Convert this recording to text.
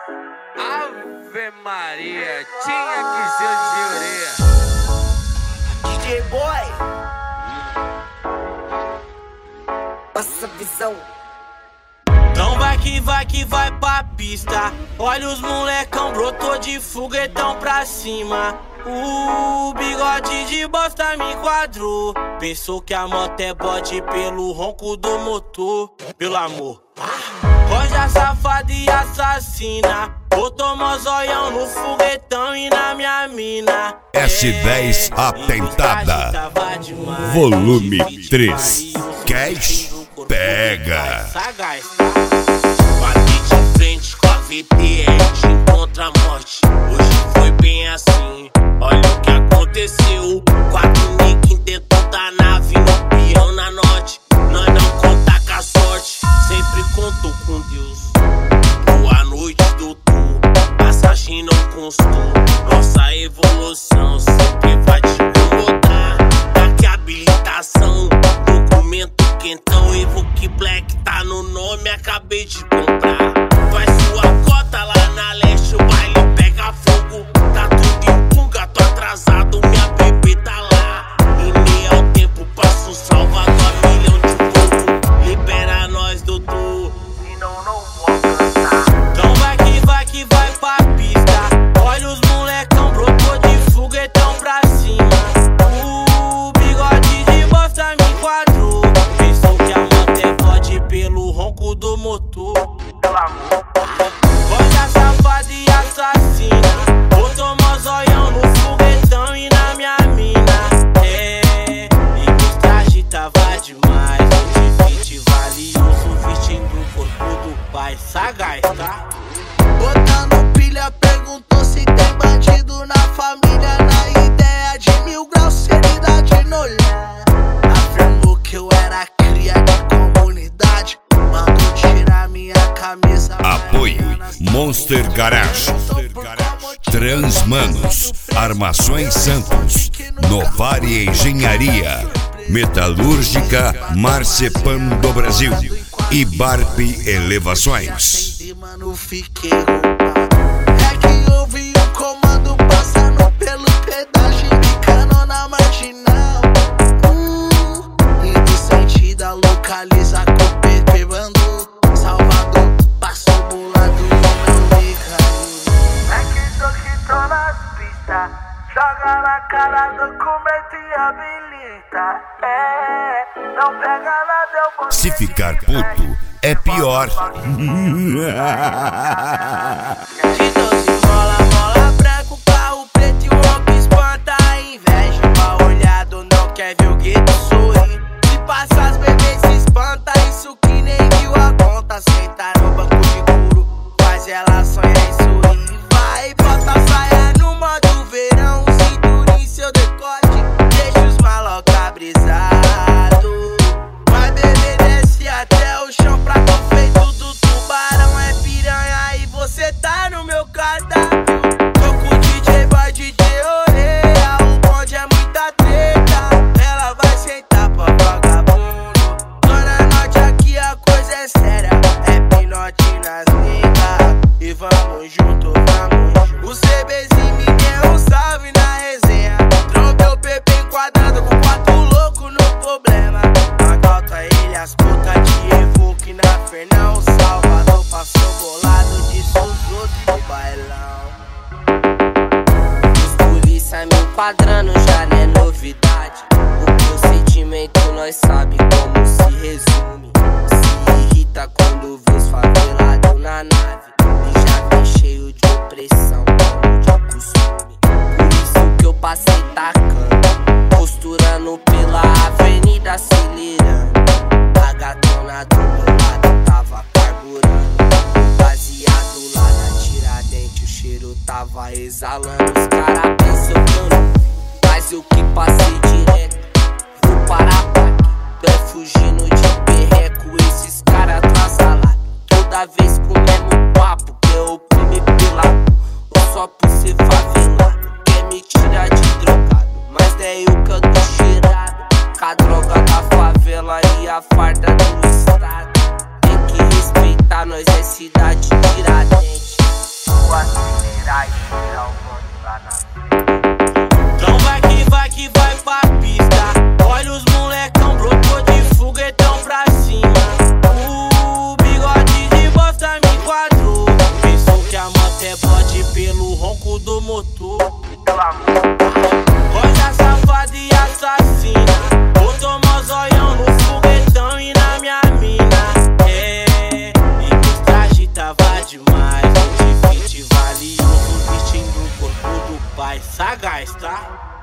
Ave Maria, tinha que ser de orelha. DJ Boy, passa visão. Não vai que vai pra pista. Olha os molecão, brotou de foguetão pra cima. O bigode de bosta me enquadrou. Pensou que a moto é bode pelo ronco do motor. Pelo amor, roja safada e assassina. Botou mozóião no foguetão e na minha mina. S10 Atentada, volume 3. Cash pega. Sagaz, bate de frente com a VT, a gente encontra a morte. Hoje foi bem assim, olha o que aconteceu. 4 nick dentro da nave, no peão na norte. Nós não conta com a sorte, sempre contou com Deus. Boa noite, doutor, passagem não constou. Nossa evolução sempre vai te incomodar. Daqui a habilitação, documento quentão, Evoque Black tá no nome, acabei de comprar. Faz sua cota lá na leste, o baile pega fogo. Tá tudo em pulga, tô atrasado, minha bebê tá lá. Em meio ao tempo, passo Salvador a milhão de pouco. Libera nós, doutor, senão não vou cantar. Então vai que vai pra pista. Olha os molecão, brotou de foguetão pra cima. O bigode de bosta me enquadrou. Pensou que a moto é bode pelo ronco do motor. Pelo amor, roja safada e assassina. Botou mozóião no foguetão e na minha mina. E meu traje tava demais. Hoje fit valioso, vestindo o corpo do pai. Sagaz, tá? Botando pilha, perguntou se tem bandido na família. Na ideia de 1000 graus, seriedade no olhar. Afirmou que eu era cria de comunidade. Mandou tirar minha camisa. Apoio Monster Garage, Transmanos, Armações Santos, Novare Engenharia, Metalúrgica Marcepan do Brasil e Barp Elevações. Mano, fiquei roubado. É que ouvi o comando passando pelo pedágio, bicando na marginal. Indo sentido a localiza com o PP Bando. Salvador, passou bolado no meu recado. É que tô nas pistas, joga na cara, documento e habilita. Não pega nada, eu vou. Se ficar puto, é pior. De 12 mola branco, carro preto e o ronco espanta a inveja. Mal olhado, não quer ver o gueto sorrir. Se passa as bebês se espanta, isso que nem viu a conta. Senta no banco de couro, faz ela sonhar em sorrir. Vai, bota a saia no modo verão, cintura em seu decote, deixa os maloca brisado. Vai beber, desce até o chão, prato feito do tubarão. É piranha e você tá no meu cardápio. Tô com o DJ Boy, DJ Orelha, o bonde é muita treta. Ela vai sentar pra vagabundo. Dona Norte, aqui a coisa é séria. É pinote nas niggas e vamos junto, vamos junto. O CBzinho me deu um salve na resenha. Trombei o PP enquadrado com 4 loucos no problema. Agota ele, as putas de Evoque na Fernão. Salvador passou bolado, disse os outros no bailão. Os polícia me enquadrando já não é novidade. O procedimento nós sabe como se resume. Se irrita quando vê os favelados na nave e já vem cheio de opressão, como de costume. Por isso que eu passei tacando, posturando pela avenida acelerando. A gatona do meu lado tava carburando. Baseado lá na Tiradentes, o cheiro tava exalando. Os cara pensam que eu não vi, mas eu que passei direto. Vou parar pra aqui, tô é fugindo de perreco. Esses cara atrasalados, toda vez com o mesmo papo. Quer oprimir pela ou só por ser favelado. Quer me tirar de drogado, mas é eu que eu tô cheirado. Com a droga da favela e a farda do estado. Tem que respeitar, nós é cidade Tiradentes. vou acelerar e tirar o mano lá na frente. Então vai que vai pra pista. Olha os molecão, brotou de foguetão pra cima. O bigode de bosta me enquadrou. Pensou que a moto é bode pelo ronco do motor. Pelo amor. Coisa safada e assassina. Botou mó zoião no foguetão e na minha mina. É, e que traje tava demais. O de fit valioso, vestindo o corpo do pai. Sagaz, tá?